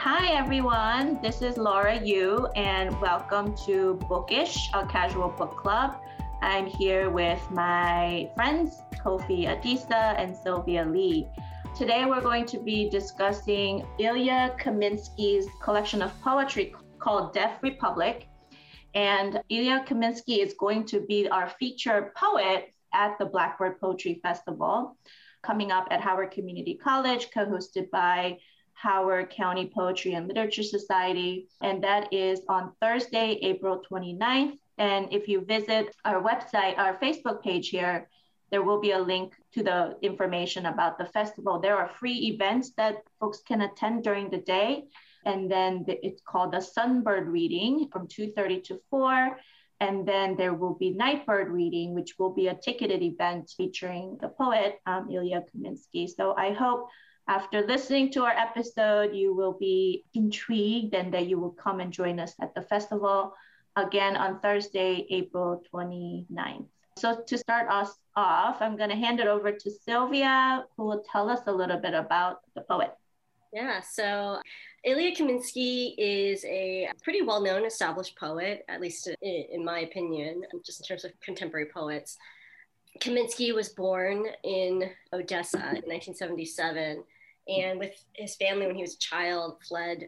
Hi everyone, this is Laura Yu and welcome to Bookish, a casual book club. I'm here with my friends Kofi Adisa and Sylvia Lee. Today we're going to be discussing Ilya Kaminsky's collection of poetry called Deaf Republic. And Ilya Kaminsky is going to be our featured poet at the Blackbird Poetry Festival coming up at Howard Community College, co-hosted by Howard County Poetry and Literature Society. And that is on Thursday, April 29th. And if you visit our website, our Facebook page here, there will be a link to the information about the festival. There are free events that folks can attend during the day. And then it's called the Sunbird Reading from 2:30 to 4. And then there will be Nightbird Reading, which will be a ticketed event featuring the poet, Ilya Kaminsky. So I hope after listening to our episode, you will be intrigued and that you will come and join us at the festival again on Thursday, April 29th. So to start us off, I'm going to hand it over to Sylvia, who will tell us a little bit about the poet. Yeah, so Ilya Kaminsky is a pretty well-known established poet, at least in my opinion, just in terms of contemporary poets. Kaminsky was born in Odessa in 1977, and with his family when he was a child fled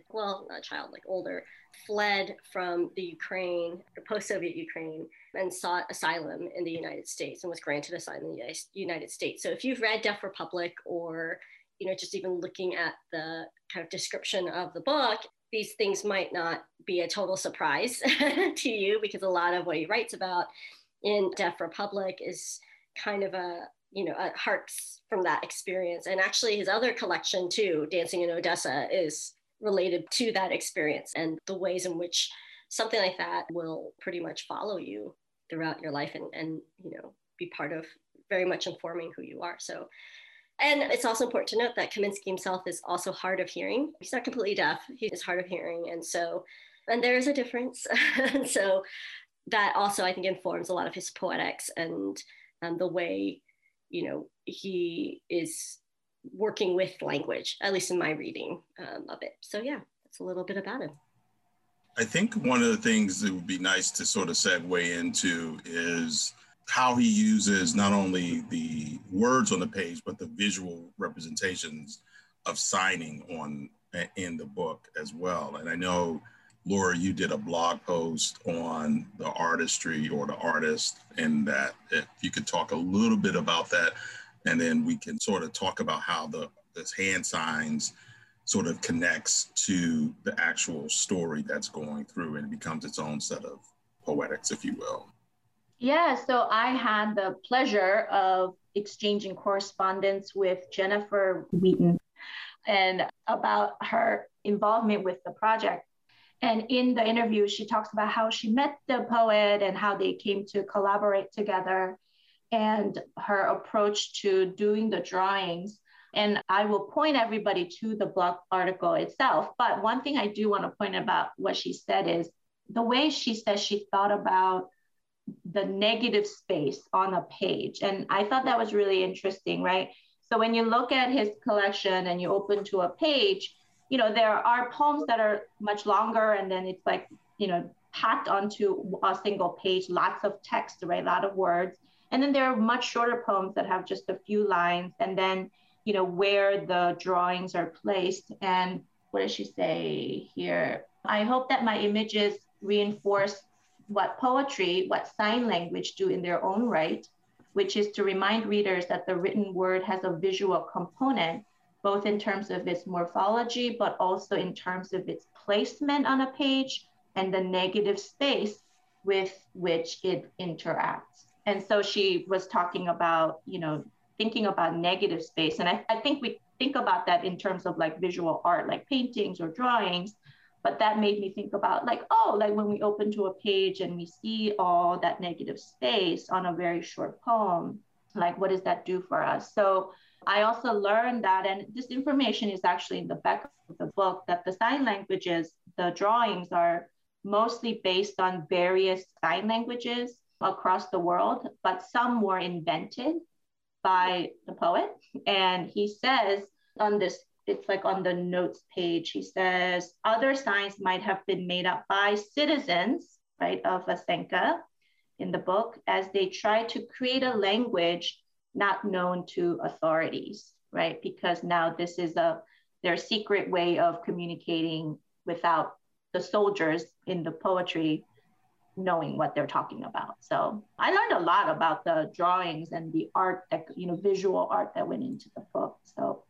from the Ukraine, the post-Soviet Ukraine, and sought asylum in the United States and was granted asylum in the United States. So if you've read Deaf Republic or just even looking at the kind of description of the book, these things might not be a total surprise to you, because a lot of what he writes about in Deaf Republic is kind of harks from that experience. And actually his other collection too, Dancing in Odessa, is related to that experience and the ways in which something like that will pretty much follow you throughout your life and be part of very much informing who you are. So, and it's also important to note that Kaminsky himself is also hard of hearing. He's not completely deaf, he is hard of hearing. And there is a difference. And so that also, I think, informs a lot of his poetics and the way, he is working with language, at least in my reading of it. So yeah, that's a little bit about him. I think one of the things that would be nice to sort of segue into is how he uses not only the words on the page, but the visual representations of signing in the book as well. And I know, Laura, you did a blog post on the artistry or the artist, and that if you could talk a little bit about that, and then we can sort of talk about how this hand signs sort of connects to the actual story that's going through, and it becomes its own set of poetics, if you will. Yeah, so I had the pleasure of exchanging correspondence with Jennifer Wheaton and about her involvement with the project. And in the interview, she talks about how she met the poet and how they came to collaborate together and her approach to doing the drawings. And I will point everybody to the blog article itself. But one thing I do want to point about what she said is the way she says she thought about the negative space on a page. And I thought that was really interesting, right? So when you look at his collection and you open to a page, there are poems that are much longer, and then it's like, packed onto a single page, lots of text, right? A lot of words. And then there are much shorter poems that have just a few lines, and then, where the drawings are placed. And what does she say here? I hope that my images reinforce what sign language do in their own right, which is to remind readers that the written word has a visual component, both in terms of its morphology, but also in terms of its placement on a page and the negative space with which it interacts. And so she was talking about, thinking about negative space. And I think we think about that in terms of like visual art, like paintings or drawings, but that made me think about like when we open to a page and we see all that negative space on a very short poem, like what does that do for us? So I also learned that, and this information is actually in the back of the book, that the sign languages, the drawings are mostly based on various sign languages across the world, but some were invented by the poet. And he says on this it's like on the notes page. He says, other signs might have been made up by citizens, right, of Asenka in the book as they try to create a language not known to authorities, right? Because now this is their secret way of communicating without the soldiers in the poetry knowing what they're talking about. So I learned a lot about the drawings and the art that, visual art that went into the book. So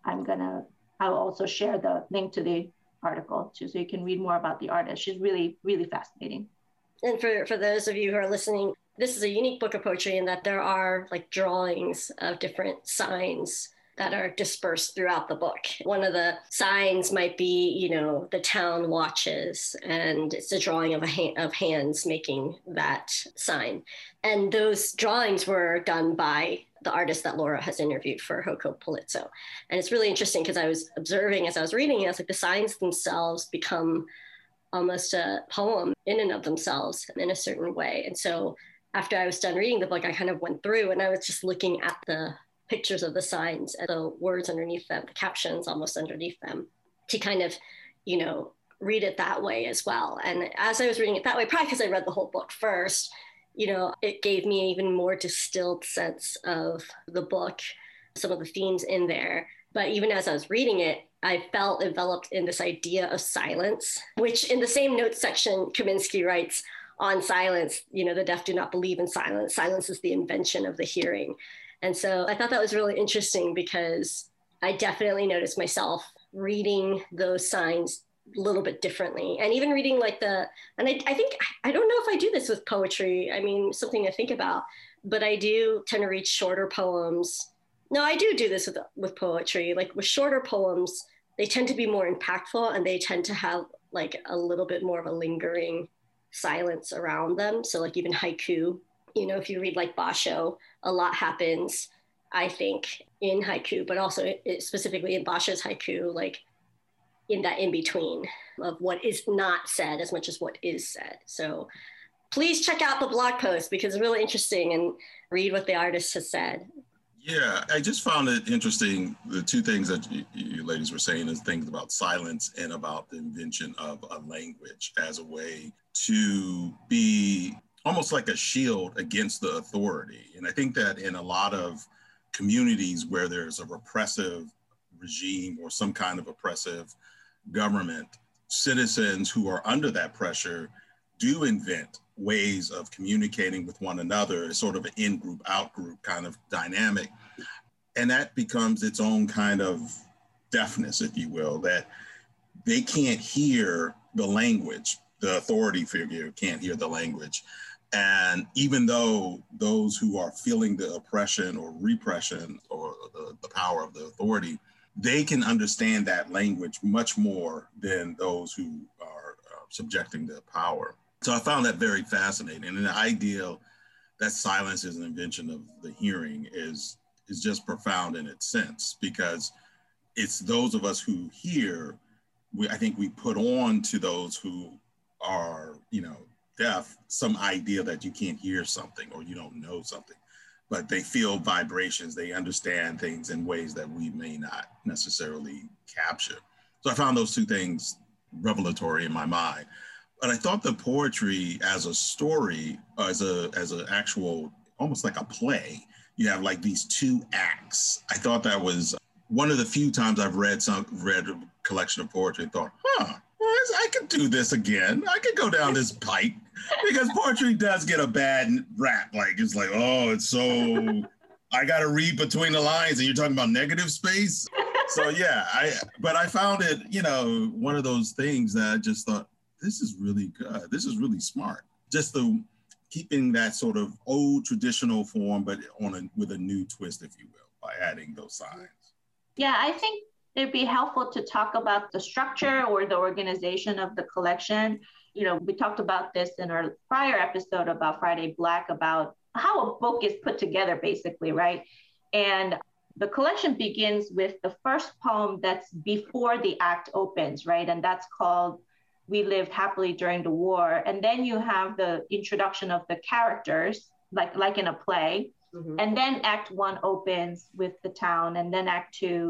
I'll also share the link to the article too, so you can read more about the artist. She's really, really fascinating. And for those of you who are listening, this is a unique book of poetry in that there are like drawings of different signs that are dispersed throughout the book. One of the signs might be, the town watches, and it's a drawing of of hands making that sign. And those drawings were done by the artist that Laura has interviewed for Hoko Palazzo. And it's really interesting because I was observing as I was reading it, I was like, the signs themselves become almost a poem in and of themselves in a certain way. And so after I was done reading the book, I kind of went through and I was just looking at the pictures of the signs and the words underneath them, the captions almost underneath them, to kind of, read it that way as well. And as I was reading it that way, probably because I read the whole book first, it gave me an even more distilled sense of the book, some of the themes in there. But even as I was reading it, I felt enveloped in this idea of silence, which in the same notes section, Kaminsky writes on silence, the deaf do not believe in silence. Silence is the invention of the hearing. And so I thought that was really interesting because I definitely noticed myself reading those signs a little bit differently. And even reading I think, I don't know if I do this with poetry. I mean, something to think about, but I do tend to read shorter poems. No, I do this with poetry. Like with shorter poems, they tend to be more impactful and they tend to have like a little bit more of a lingering silence around them. So like even haiku, if you read like Basho, a lot happens, I think, in haiku, but also specifically in Basho's haiku, like in that in-between of what is not said as much as what is said. So please check out the blog post because it's really interesting and read what the artist has said. Yeah, I just found it interesting. The two things that you ladies were saying is things about silence and about the invention of a language as a way to be almost like a shield against the authority. And I think that in a lot of communities where there's a repressive regime or some kind of oppressive government, citizens who are under that pressure do invent ways of communicating with one another, sort of an in-group, out-group kind of dynamic. And that becomes its own kind of deafness, if you will, that they can't hear the language. The authority figure can't hear the language. And even though those who are feeling the oppression or repression or the power of the authority, they can understand that language much more than those who are subjecting the power. So I found that very fascinating. And the idea that silence is an invention of the hearing is just profound in its sense, because it's those of us who hear, I think we put on to those who are, deaf, some idea that you can't hear something or you don't know something, but they feel vibrations, they understand things in ways that we may not necessarily capture. So I found those two things revelatory in my mind. But I thought the poetry as a story, as an actual, almost like a play, you have like these two acts. I thought that was one of the few times I've read a collection of poetry and thought, I could do this again. I could go down this pipe, because poetry does get a bad rap. Like, it's like, it's so, I got to read between the lines and you're talking about negative space. So yeah, but I found it, one of those things that I just thought, this is really good. This is really smart. Just keeping that sort of old traditional form, but with a new twist, if you will, by adding those signs. Yeah, I think it'd be helpful to talk about the structure or the organization of the collection. We talked about this in our prior episode about Friday Black, about how a book is put together, basically, right? And the collection begins with the first poem that's before the act opens, right? And that's called We Lived Happily During the War. And then you have the introduction of the characters, like in a play. Mm-hmm. And then Act 1 opens with the town, and then Act 2.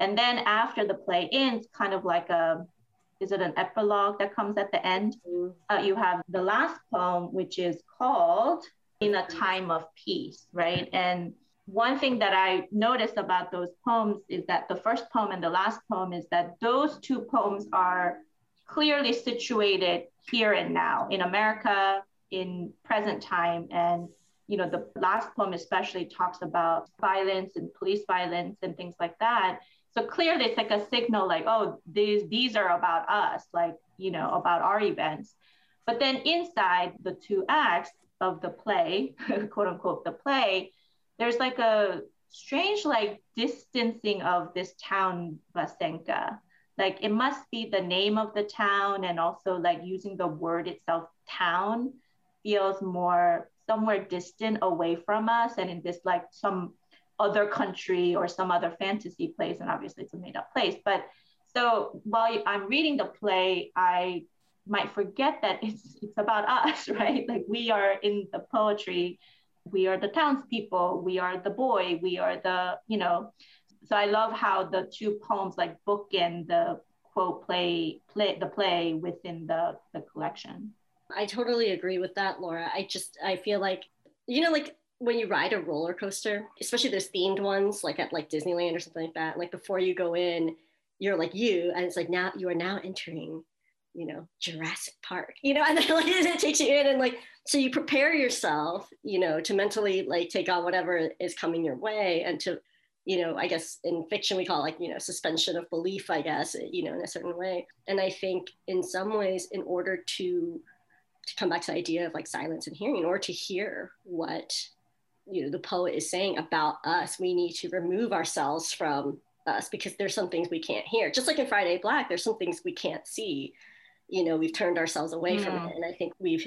And then after the play ends, kind of like is it an epilogue that comes at the end? You have the last poem, which is called In a Time of Peace, right? And one thing that I noticed about those poems is that the first poem and the last poem is that those two poems are clearly situated here and now in America, in present time. And, you know, the last poem especially talks about violence and police violence and things like that. So clearly it's like a signal like, oh, these are about us, like, you know, about our events. But then inside the two acts of the play, quote unquote, the play, there's like a strange like distancing of this town, Vasenka. Like it must be the name of the town, and also like using the word itself, town, feels more somewhere distant away from us and in this like some other country or some other fantasy place. And obviously it's a made up place. But so while I'm reading the play, I might forget that it's about us, right? Like we are in the poetry, we are the townspeople, we are the boy, we are the, you know. So I love how the two poems like bookend the quote play the play within the collection. I totally agree with that, Laura. I feel like, you know, like when you ride a roller coaster, especially those themed ones, like at like Disneyland or something like that, like before you go in, you're like you, and it's like now you are now entering, you know, Jurassic Park, you know, and then like it takes you in and like, so you prepare yourself, you know, to mentally like take on whatever is coming your way and to, you know, I guess in fiction we call it like, you know, suspension of belief, I guess, you know, in a certain way. And I think in some ways, in order to come back to the idea of like silence and hearing, in order to hear what, you know, the poet is saying about us, we need to remove ourselves from us because there's some things we can't hear. Just like in Friday Black, there's some things we can't see. You know, we've turned ourselves away from it. And I think we've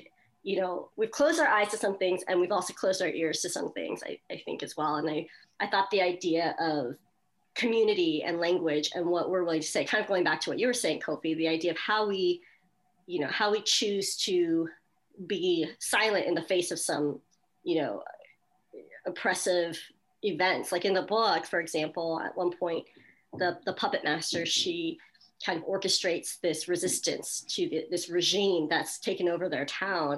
closed our eyes to some things and we've also closed our ears to some things, I think as well. And I thought the idea of community and language and what we're willing to say, kind of going back to what you were saying, Kofi, the idea of how we choose to be silent in the face of some, you know, oppressive events. Like in the book, for example, at one point, the puppet master, she kind of orchestrates this resistance to this regime that's taken over their town.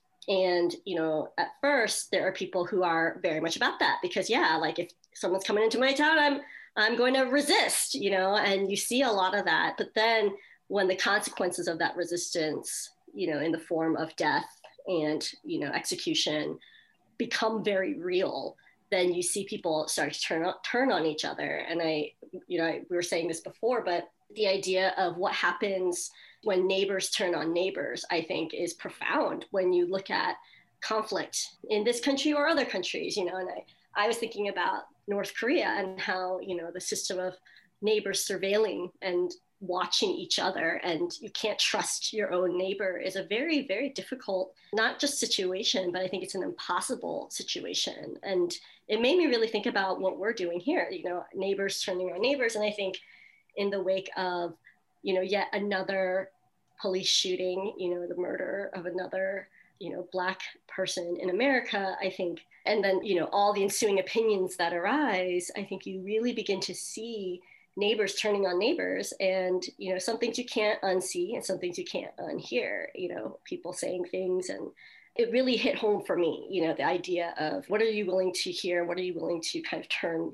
And, you know, at first there are people who are very much about that because like if someone's coming into my town, I'm going to resist, you know, and you see a lot of that. But then when the consequences of that resistance, you know, in the form of death and, you know, execution become very real, then you see people start to turn on each other. And we were saying this before, but the idea of what happens when neighbors turn on neighbors, I think is profound when you look at conflict in this country or other countries, you know, and I was thinking about North Korea and how, you know, the system of neighbors surveilling and watching each other and you can't trust your own neighbor is a very, very difficult, not just situation, but I think it's an impossible situation. And it made me really think about what we're doing here, you know, neighbors turning on neighbors. And I think in the wake of, you know, yet another police shooting, you know, the murder of another, you know, Black person in America, I think, and then, you know, all the ensuing opinions that arise, I think you really begin to see neighbors turning on neighbors and, you know, some things you can't unsee and some things you can't unhear, you know, people saying things. And it really hit home for me, you know, the idea of what are you willing to hear? What are you willing to kind of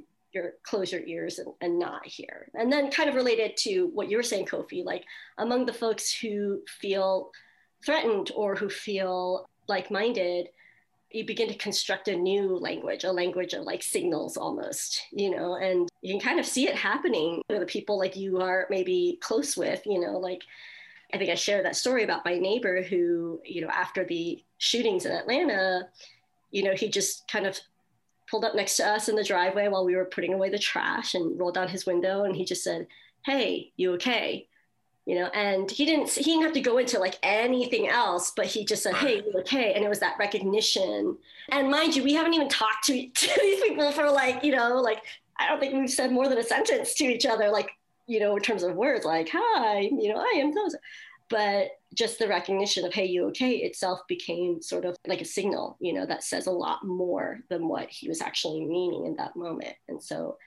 close your ears and not hear? And then kind of related to what you were saying, Kofi, like among the folks who feel threatened or who feel like-minded, you begin to construct a new language, a language of like signals almost, you know, and you can kind of see it happening. You know, the people like you are maybe close with, you know, like I think I shared that story about my neighbor who, you know, after the shootings in Atlanta, you know, he just kind of pulled up next to us in the driveway while we were putting away the trash and rolled down his window. And he just said, "Hey, you okay?" You know, and he didn't have to go into like anything else, but he just said, "Hey, you okay?" And it was that recognition. And mind you, we haven't even talked to these people for like, you know, like, I don't think we've said more than a sentence to each other, like, you know, in terms of words, like, "Hi, you know, I am those." But just the recognition of, "Hey, you okay?" itself became sort of like a signal, you know, that says a lot more than what he was actually meaning in that moment. And so,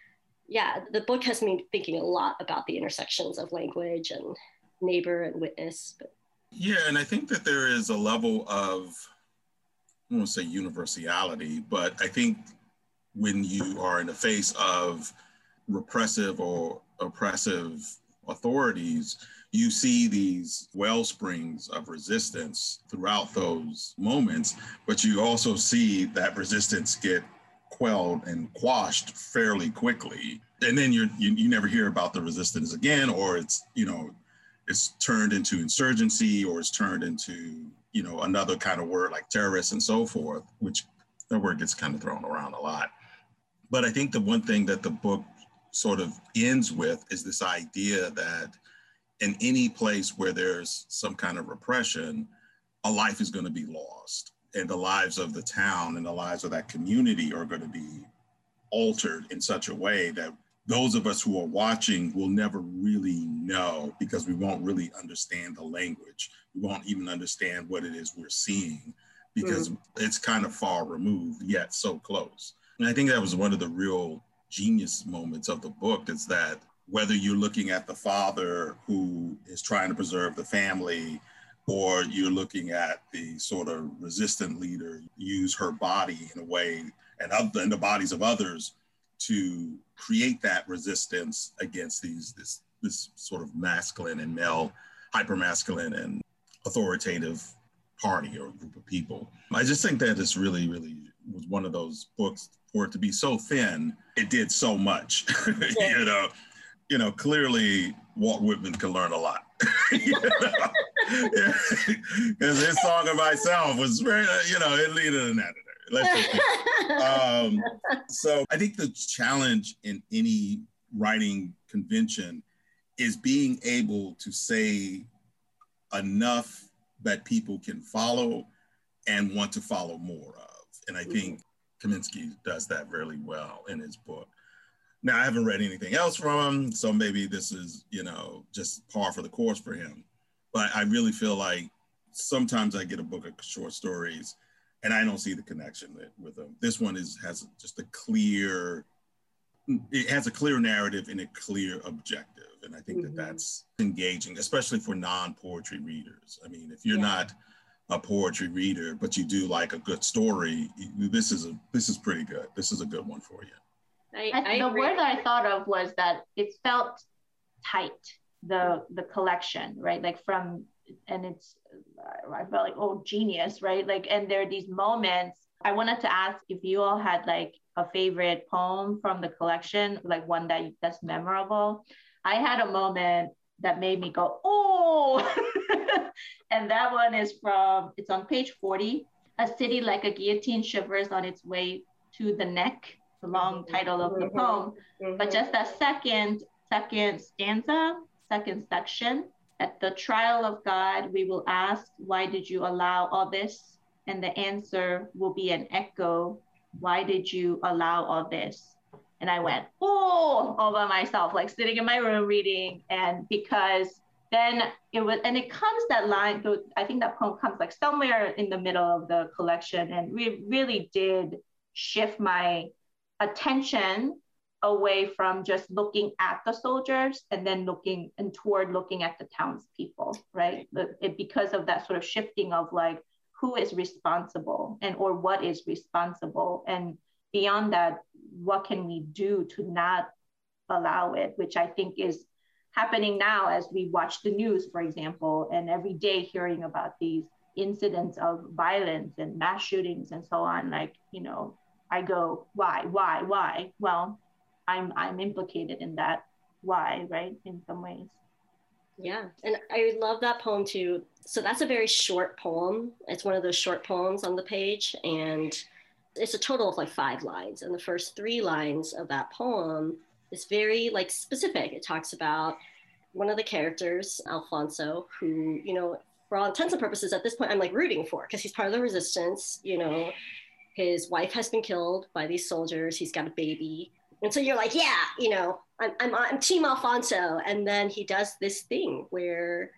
Yeah, the book has me thinking a lot about the intersections of language and neighbor and witness. But Yeah, and I think that there is a level of, I won't say universality, but I think when you are in the face of repressive or oppressive authorities, you see these well springs of resistance throughout those moments, but you also see that resistance get quelled and quashed fairly quickly. And then you never hear about the resistance again, or it's, it's turned into insurgency, or it's turned into, another kind of word like terrorists and so forth, which that word gets kind of thrown around a lot. But I think the one thing that the book sort of ends with is this idea that in any place where there's some kind of repression, a life is going to be lost. And the lives of the town and the lives of that community are going to be altered in such a way that those of us who are watching will never really know, because we won't really understand the language. We won't even understand what it is we're seeing, because it's kind of far removed, yet so close. And I think that was one of the real genius moments of the book, is that whether you're looking at the father who is trying to preserve the family, or you're looking at the sort of resistant leader use her body in a way, and the bodies of others, to create that resistance against this sort of masculine and male, hypermasculine and authoritative party or group of people. I just think that this really, really was one of those books, for it to be so thin, it did so much. Clearly Walt Whitman can learn a lot. Because his Song of Myself was very, it needed an editor. So I think the challenge in any writing convention is being able to say enough that people can follow and want to follow more of. And I think Kaminski does that really well in his book. Now, I haven't read anything else from him, so maybe this is, just par for the course for him. But I really feel like sometimes I get a book of short stories and I don't see the connection with them. This one has just a clear narrative and a clear objective. And I think that that's engaging, especially for non-poetry readers. I mean, if you're not a poetry reader, but you do like a good story, this is pretty good. This is a good one for you. The word that I thought of was that it felt tight, the collection, right? Like I felt like, oh, genius, right? Like, and there are these moments. I wanted to ask if you all had like a favorite poem from the collection, like one that's memorable. I had a moment that made me go, oh, and that one is it's on page 40. A city like a guillotine shivers on its way to the neck, the long title of the poem. But just that second stanza, second section, at the trial of God, we will ask, why did you allow all this? And the answer will be an echo. Why did you allow all this? And I went, oh, all by myself, like sitting in my room reading. And because then that line, I think that poem comes like somewhere in the middle of the collection, and we really did shift my attention away from just looking at the soldiers and then looking at the townspeople, right? Because of that sort of shifting of like, who is responsible or what is responsible? And beyond that, what can we do to not allow it, which I think is happening now as we watch the news, for example, and every day hearing about these incidents of violence and mass shootings and so on. Like, I go, why? Well, I'm implicated in that why, right? In some ways. Yeah, and I love that poem too. So that's a very short poem. It's one of those short poems on the page, and it's a total of like 5 lines. And the first 3 lines of that poem is very like specific. It talks about one of the characters, Alfonso, who, for all intents and purposes at this point, I'm like rooting for, because he's part of the resistance. His wife has been killed by these soldiers. He's got a baby. And so you're like, yeah, I'm Team Alfonso. And then he does this thing where,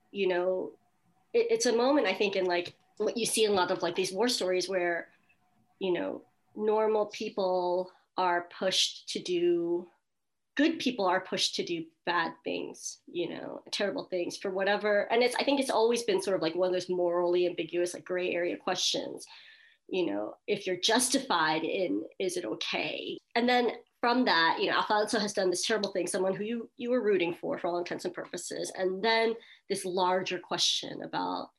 it's a moment, I think, in like what you see in a lot of like these war stories where, normal people are pushed to do good people are pushed to do bad things, terrible things for whatever. And I think it's always been sort of like one of those morally ambiguous, like gray area questions, if you're justified in, is it okay? And then from that, Alfonso has done this terrible thing, someone who you were rooting for all intents and purposes. And then this larger question about,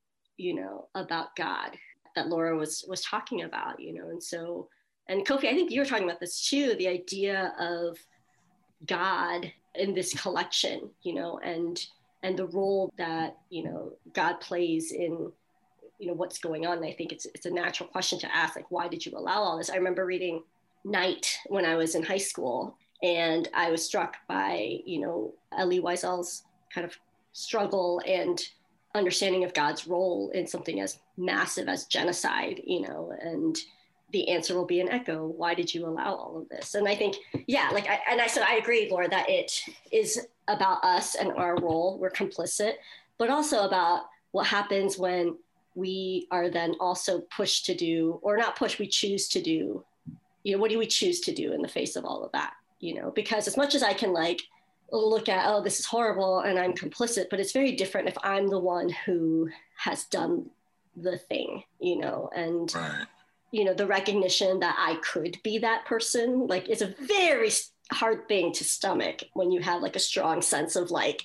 about God that Laura was talking about, and Kofi, I think you were talking about this too, the idea of God in this collection, and the role that, God plays in, what's going on. And I think it's a natural question to ask, like, why did you allow all this? I remember reading Night when I was in high school, and I was struck by, Elie Wiesel's kind of struggle and understanding of God's role in something as massive as genocide, and the answer will be an echo. Why did you allow all of this? And I think, I said, I agree, Laura, that it is about us and our role. We're complicit, but also about what happens when we are then also pushed to do, or not pushed, we choose to do, what do we choose to do in the face of all of that? Because as much as I can look at, oh, this is horrible and I'm complicit, but it's very different if I'm the one who has done the thing, and right. The recognition that I could be that person, it's a very hard thing to stomach when you have a strong sense of I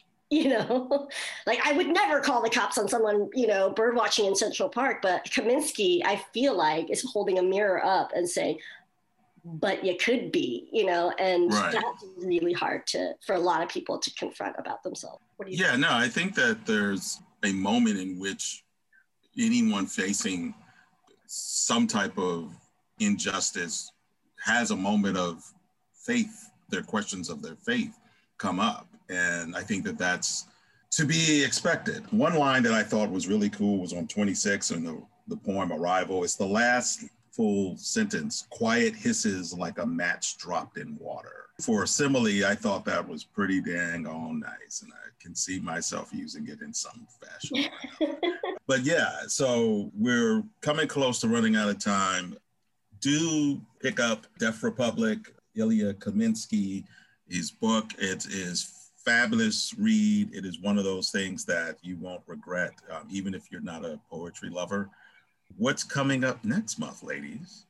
would never call the cops on someone, bird watching in Central Park, but Kaminsky, I feel like, is holding a mirror up and saying, but you could be, and right. That's really hard for a lot of people to confront about themselves. What do you think? No, I think that there's a moment in which anyone facing some type of injustice has a moment of faith, their questions of their faith come up. And I think that that's to be expected. One line that I thought was really cool was on 26 in the poem Arrival. It's the last full sentence, quiet hisses like a match dropped in water. For a simile, I thought that was pretty dang on nice, and I can see myself using it in some fashion. But so we're coming close to running out of time. Do pick up Deaf Republic, Ilya Kaminsky, his book. It is fabulous read. It is one of those things that you won't regret, even if you're not a poetry lover. What's coming up next month, ladies?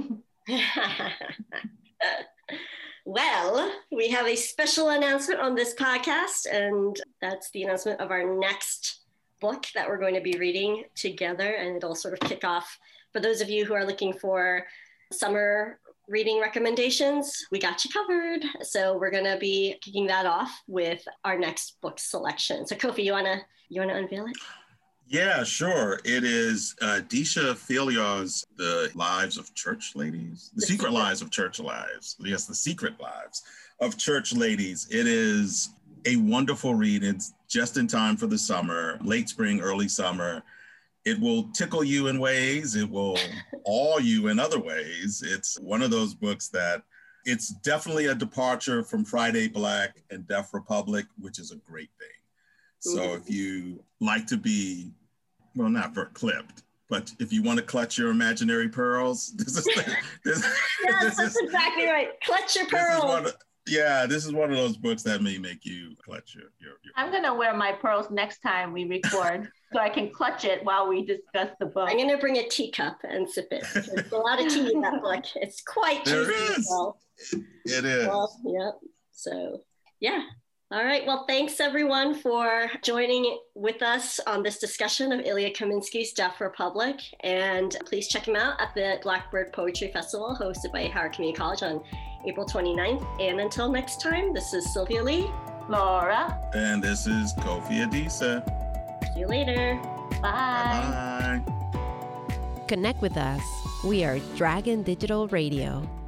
Well, we have a special announcement on this podcast, and that's the announcement of our next book that we're going to be reading together, and it'll sort of kick off, for those of you who are looking for summer reading recommendations, we got you covered. So we're going to be kicking that off with our next book selection. So Kofi, you wanna unveil it? Yeah, sure. It is Deesha Philya's The Lives of Church Ladies, The Secret Lives of Church Lives. Yes, The Secret Lives of Church Ladies. It is a wonderful read. It's just in time for the summer, late spring, early summer. It will tickle you in ways. It will awe you in other ways. It's one of those books that it's definitely a departure from Friday Black and Deaf Republic, which is a great thing. So if you like to be, well, not clipped, but if you want to clutch your imaginary pearls, this is that's exactly right. Clutch your pearls. This is one of those books that may make you clutch your I'm going to wear my pearls next time we record so I can clutch it while we discuss the book. I'm going to bring a teacup and sip it. There's a lot of tea in that book. It's quite juicy. There is. Well. It is. Well, yep. So, yeah. All right. Well, thanks everyone for joining with us on this discussion of Ilya Kaminsky's Deaf Republic. And please check him out at the Blackbird Poetry Festival hosted by Howard Community College on April 29th. And until next time, this is Sylvia Lee, Laura, and this is Kofi Adisa. See you later. Bye. Bye. Connect with us. We are Dragon Digital Radio.